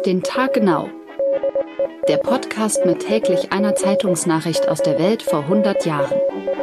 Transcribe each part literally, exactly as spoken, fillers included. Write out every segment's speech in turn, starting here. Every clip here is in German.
Auf den Tag genau. Der Podcast mit täglich einer Zeitungsnachricht aus der Welt vor hundert Jahren.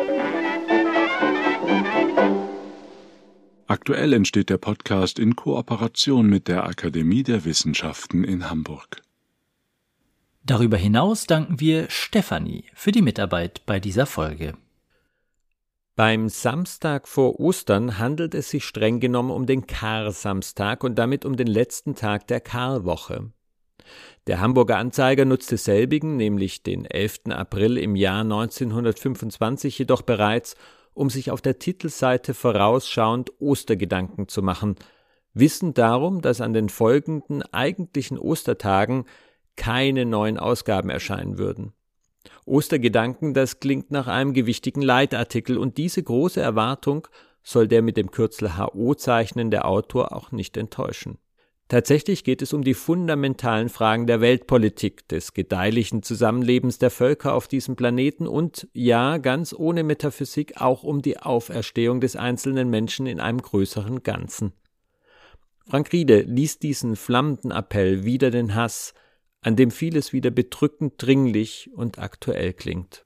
Aktuell entsteht der Podcast in Kooperation mit der Akademie der Wissenschaften in Hamburg. Darüber hinaus danken wir Stefanie für die Mitarbeit bei dieser Folge. Beim Samstag vor Ostern handelt es sich streng genommen um den Karsamstag und damit um den letzten Tag der Karwoche. Der Hamburger Anzeiger nutzte selbigen, nämlich den elften April im Jahr neunzehnhundertfünfundzwanzig, jedoch bereits, um sich auf der Titelseite vorausschauend Ostergedanken zu machen, wissend darum, dass an den folgenden eigentlichen Ostertagen keine neuen Ausgaben erscheinen würden. Ostergedanken, das klingt nach einem gewichtigen Leitartikel, und diese große Erwartung soll der mit dem Kürzel H O zeichnende Autor auch nicht enttäuschen. Tatsächlich geht es um die fundamentalen Fragen der Weltpolitik, des gedeihlichen Zusammenlebens der Völker auf diesem Planeten und, ja, ganz ohne Metaphysik, auch um die Auferstehung des einzelnen Menschen in einem größeren Ganzen. Frank Riede liest diesen flammenden Appell wider den Hass, an dem vieles wieder bedrückend dringlich und aktuell klingt.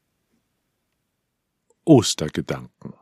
Ostergedanken.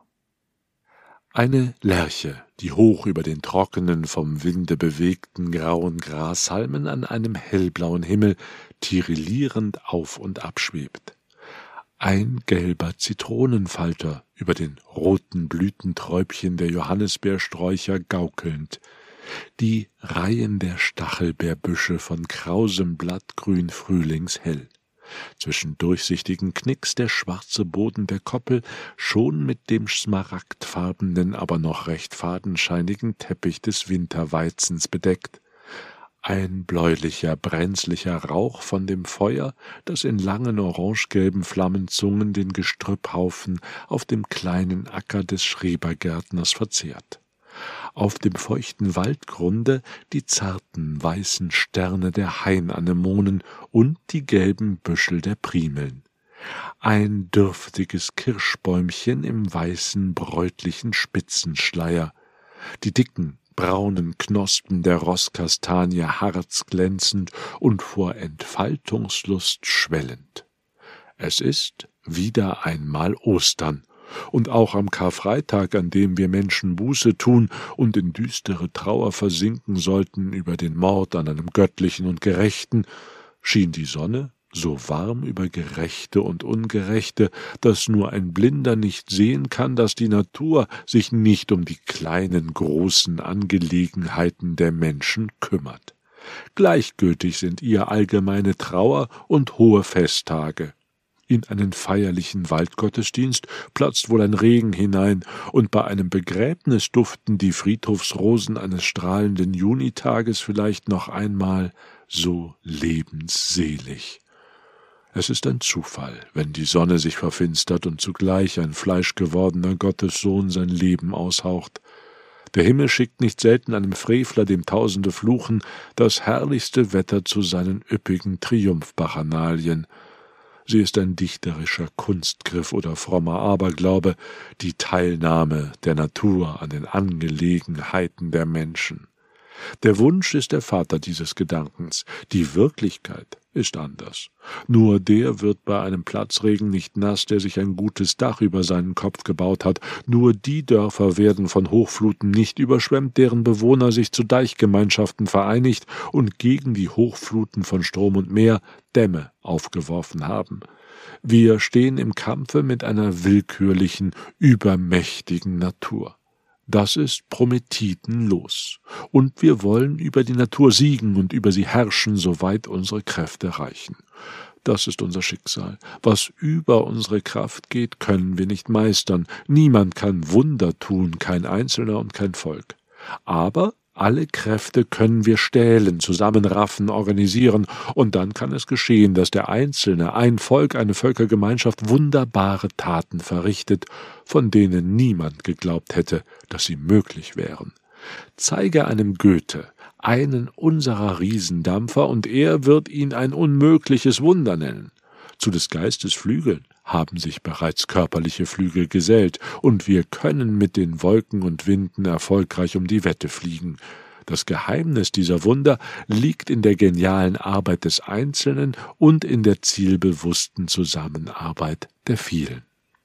Eine Lerche, die hoch über den trockenen, vom Winde bewegten grauen Grashalmen an einem hellblauen Himmel tirillierend auf und ab schwebt. Ein gelber Zitronenfalter über den roten Blütenträubchen der Johannisbeersträucher gaukelnd, die Reihen der Stachelbeerbüsche von krausem Blattgrün frühlingshell. Zwischen durchsichtigen Knicks der schwarze Boden der Koppel, schon mit dem smaragdfarbenen, aber noch recht fadenscheinigen Teppich des Winterweizens bedeckt. Ein bläulicher, brenzlicher Rauch von dem Feuer, das in langen orangegelben Flammenzungen den Gestrüpphaufen auf dem kleinen Acker des Schrebergärtners verzehrt. Auf dem feuchten Waldgrunde die zarten weißen Sterne der Hainanemonen und die gelben Büschel der Primeln. Ein dürftiges Kirschbäumchen im weißen, bräutlichen Spitzenschleier. Die dicken, braunen Knospen der Rosskastanie harzglänzend und vor Entfaltungslust schwellend. Es ist wieder einmal Ostern. Und auch am Karfreitag, an dem wir Menschen Buße tun und in düstere Trauer versinken sollten über den Mord an einem Göttlichen und Gerechten, schien die Sonne so warm über Gerechte und Ungerechte, dass nur ein Blinder nicht sehen kann, dass die Natur sich nicht um die kleinen, großen Angelegenheiten der Menschen kümmert. Gleichgültig sind ihr allgemeine Trauer und hohe Festtage. In einen feierlichen Waldgottesdienst platzt wohl ein Regen hinein, und bei einem Begräbnis duften die Friedhofsrosen eines strahlenden Junitages vielleicht noch einmal so lebensselig. Es ist ein Zufall, wenn die Sonne sich verfinstert und zugleich ein fleischgewordener Gottessohn sein Leben aushaucht. Der Himmel schickt nicht selten einem Frevler, dem Tausende fluchen, das herrlichste Wetter zu seinen üppigen Triumphbacchanalien. Sie ist ein dichterischer Kunstgriff oder frommer Aberglaube, die Teilnahme der Natur an den Angelegenheiten der Menschen. Der Wunsch ist der Vater dieses Gedankens, die Wirklichkeit ist anders. Nur der wird bei einem Platzregen nicht nass, der sich ein gutes Dach über seinen Kopf gebaut hat. Nur die Dörfer werden von Hochfluten nicht überschwemmt, deren Bewohner sich zu Deichgemeinschaften vereinigt und gegen die Hochfluten von Strom und Meer Dämme aufgeworfen haben. Wir stehen im Kampfe mit einer willkürlichen, übermächtigen Natur. Das ist prometitenlos, und wir wollen über die Natur siegen und über sie herrschen, soweit unsere Kräfte reichen. Das ist unser Schicksal. Was über unsere Kraft geht, können wir nicht meistern. Niemand kann Wunder tun, kein Einzelner und kein Volk. Aber alle Kräfte können wir stählen, zusammenraffen, organisieren, und dann kann es geschehen, dass der Einzelne, ein Volk, eine Völkergemeinschaft wunderbare Taten verrichtet, von denen niemand geglaubt hätte, dass sie möglich wären. Zeige einem Goethe einen unserer Riesendampfer, und er wird ihn ein unmögliches Wunder nennen. Zu des Geistes Flügeln haben sich bereits körperliche Flügel gesellt, und wir können mit den Wolken und Winden erfolgreich um die Wette fliegen. Das Geheimnis dieser Wunder liegt in der genialen Arbeit des Einzelnen und in der zielbewussten Zusammenarbeit der vielen.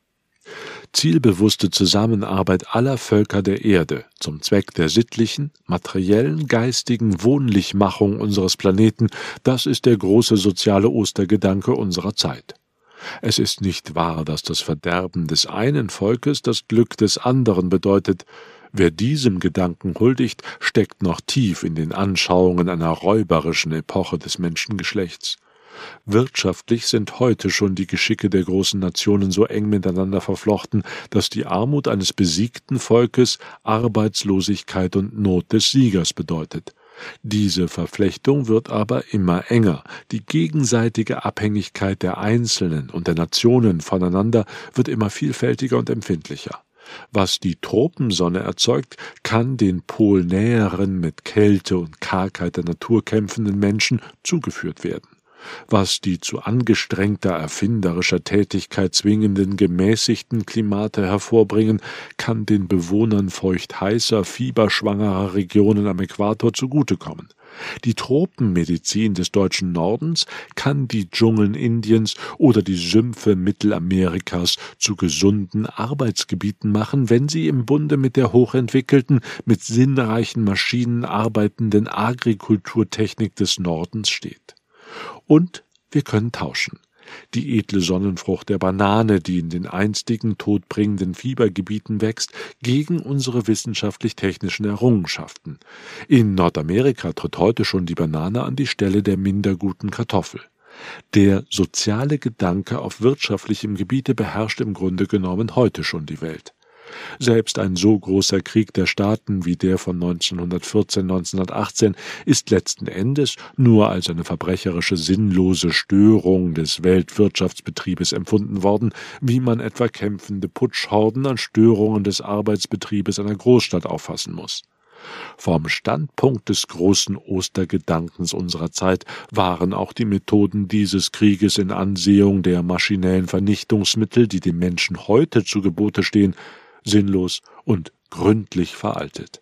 Zielbewusste Zusammenarbeit aller Völker der Erde zum Zweck der sittlichen, materiellen, geistigen Wohnlichmachung unseres Planeten, das ist der große soziale Ostergedanke unserer Zeit. Es ist nicht wahr, dass das Verderben des einen Volkes das Glück des anderen bedeutet. Wer diesem Gedanken huldigt, steckt noch tief in den Anschauungen einer räuberischen Epoche des Menschengeschlechts. Wirtschaftlich sind heute schon die Geschicke der großen Nationen so eng miteinander verflochten, dass die Armut eines besiegten Volkes Arbeitslosigkeit und Not des Siegers bedeutet. Diese Verflechtung wird aber immer enger. Die gegenseitige Abhängigkeit der Einzelnen und der Nationen voneinander wird immer vielfältiger und empfindlicher. Was die Tropensonne erzeugt, kann den polnäheren, mit Kälte und Kargheit der Natur kämpfenden Menschen zugeführt werden. Was die zu angestrengter erfinderischer Tätigkeit zwingenden gemäßigten Klimate hervorbringen, kann den Bewohnern feucht-heißer, fieberschwangerer Regionen am Äquator zugutekommen. Die Tropenmedizin des deutschen Nordens kann die Dschungeln Indiens oder die Sümpfe Mittelamerikas zu gesunden Arbeitsgebieten machen, wenn sie im Bunde mit der hochentwickelten, mit sinnreichen Maschinen arbeitenden Agrikulturtechnik des Nordens steht. Und wir können tauschen. Die edle Sonnenfrucht der Banane, die in den einstigen todbringenden Fiebergebieten wächst, gegen unsere wissenschaftlich-technischen Errungenschaften. In Nordamerika tritt heute schon die Banane an die Stelle der minder guten Kartoffel. Der soziale Gedanke auf wirtschaftlichem Gebiete beherrscht im Grunde genommen heute schon die Welt. Selbst ein so großer Krieg der Staaten wie der von neunzehnhundertvierzehn bis neunzehnhundertachtzehn ist letzten Endes nur als eine verbrecherische, sinnlose Störung des Weltwirtschaftsbetriebes empfunden worden, wie man etwa kämpfende Putschhorden als Störungen des Arbeitsbetriebes einer Großstadt auffassen muss. Vom Standpunkt des großen Ostergedankens unserer Zeit waren auch die Methoden dieses Krieges in Ansehung der maschinellen Vernichtungsmittel, die dem Menschen heute zu Gebote stehen, sinnlos und gründlich veraltet.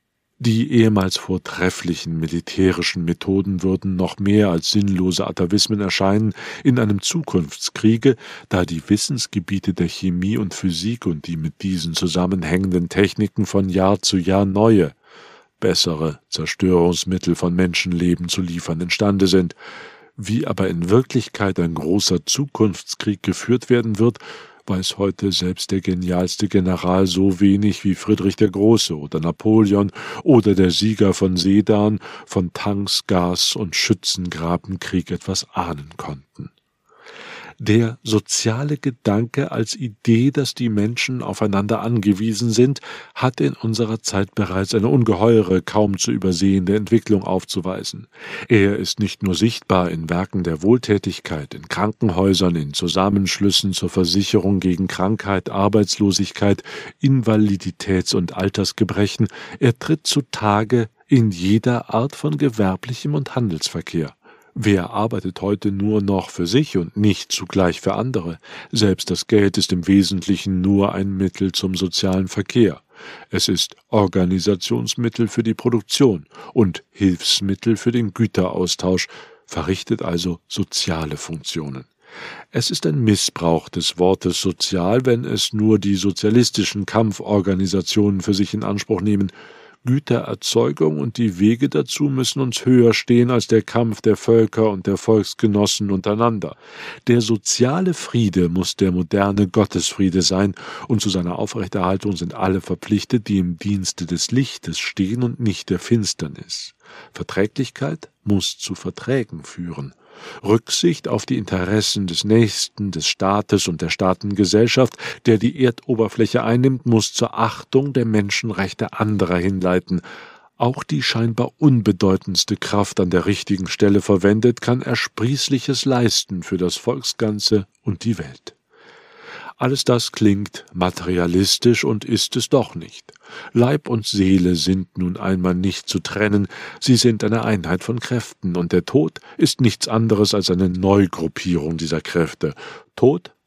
Die ehemals vortrefflichen militärischen Methoden würden noch mehr als sinnlose Atavismen erscheinen in einem Zukunftskriege, da die Wissensgebiete der Chemie und Physik und die mit diesen zusammenhängenden Techniken von Jahr zu Jahr neue, bessere Zerstörungsmittel von Menschenleben zu liefern imstande sind. Wie aber in Wirklichkeit ein großer Zukunftskrieg geführt werden wird, weiß heute selbst der genialste General so wenig wie Friedrich der Große oder Napoleon oder der Sieger von Sedan von Tanks, Gas und Schützengrabenkrieg etwas ahnen konnten. Der soziale Gedanke als Idee, dass die Menschen aufeinander angewiesen sind, hat in unserer Zeit bereits eine ungeheure, kaum zu übersehende Entwicklung aufzuweisen. Er ist nicht nur sichtbar in Werken der Wohltätigkeit, in Krankenhäusern, in Zusammenschlüssen zur Versicherung gegen Krankheit, Arbeitslosigkeit, Invaliditäts- und Altersgebrechen, er tritt zutage in jeder Art von gewerblichem und Handelsverkehr. Wer arbeitet heute nur noch für sich und nicht zugleich für andere? Selbst das Geld ist im Wesentlichen nur ein Mittel zum sozialen Verkehr. Es ist Organisationsmittel für die Produktion und Hilfsmittel für den Güteraustausch, verrichtet also soziale Funktionen. Es ist ein Missbrauch des Wortes sozial, wenn es nur die sozialistischen Kampforganisationen für sich in Anspruch nehmen. Gütererzeugung und die Wege dazu müssen uns höher stehen als der Kampf der Völker und der Volksgenossen untereinander. Der soziale Friede muss der moderne Gottesfriede sein, und zu seiner Aufrechterhaltung sind alle verpflichtet, die im Dienste des Lichtes stehen und nicht der Finsternis. Verträglichkeit muss zu Verträgen führen. Rücksicht auf die Interessen des Nächsten, des Staates und der Staatengesellschaft, der die Erdoberfläche einnimmt, muss zur Achtung der Menschenrechte anderer hinleiten. Auch die scheinbar unbedeutendste Kraft an der richtigen Stelle verwendet, kann Ersprießliches leisten für das Volksganze und die Welt. Alles das klingt materialistisch und ist es doch nicht. Leib und Seele sind nun einmal nicht zu trennen, sie sind eine Einheit von Kräften, und der Tod ist nichts anderes als eine Neugruppierung dieser Kräfte. Tod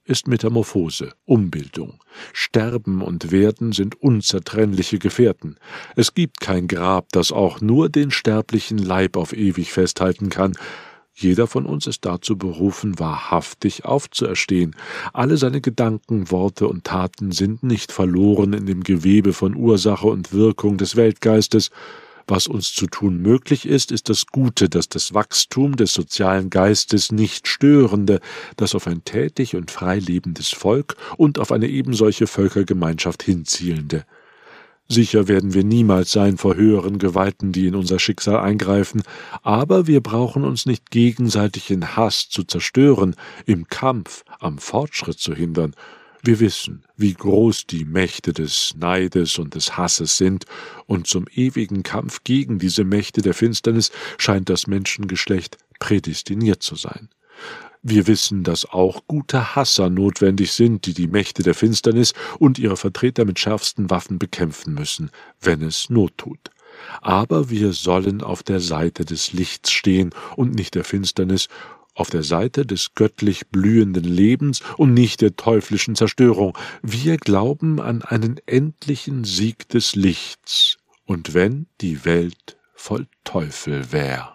ist Metamorphose, Umbildung. Sterben und Werden sind unzertrennliche Gefährten. Es gibt kein Grab, das auch nur den sterblichen Leib auf ewig festhalten kann. Jeder von uns ist dazu berufen, wahrhaftig aufzuerstehen. Alle seine Gedanken, Worte und Taten sind nicht verloren in dem Gewebe von Ursache und Wirkung des Weltgeistes. Was uns zu tun möglich ist, ist das Gute, das das Wachstum des sozialen Geistes nicht störende, das auf ein tätig und frei lebendes Volk und auf eine ebensolche Völkergemeinschaft hinzielende. Sicher werden wir niemals sein vor höheren Gewalten, die in unser Schicksal eingreifen, aber wir brauchen uns nicht gegenseitig in Hass zu zerstören, im Kampf am Fortschritt zu hindern. Wir wissen, wie groß die Mächte des Neides und des Hasses sind, und zum ewigen Kampf gegen diese Mächte der Finsternis scheint das Menschengeschlecht prädestiniert zu sein. Wir wissen, dass auch gute Hasser notwendig sind, die die Mächte der Finsternis und ihre Vertreter mit schärfsten Waffen bekämpfen müssen, wenn es Not tut. Aber wir sollen auf der Seite des Lichts stehen und nicht der Finsternis, auf der Seite des göttlich blühenden Lebens und nicht der teuflischen Zerstörung. Wir glauben an einen endlichen Sieg des Lichts, und wenn die Welt voll Teufel wär.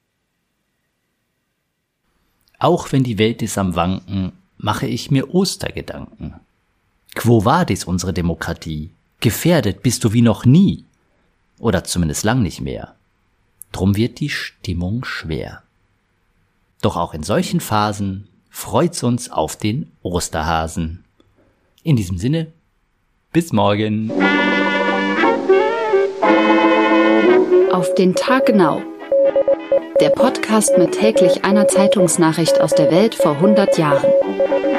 Auch wenn die Welt ist am Wanken, mache ich mir Ostergedanken. Quo vadis unsere Demokratie? Gefährdet bist du wie noch nie. Oder zumindest lang nicht mehr. Drum wird die Stimmung schwer. Doch auch in solchen Phasen freut's uns auf den Osterhasen. In diesem Sinne, bis morgen. Auf den Tag genau. Der Podcast mit täglich einer Zeitungsnachricht aus der Welt vor hundert Jahren.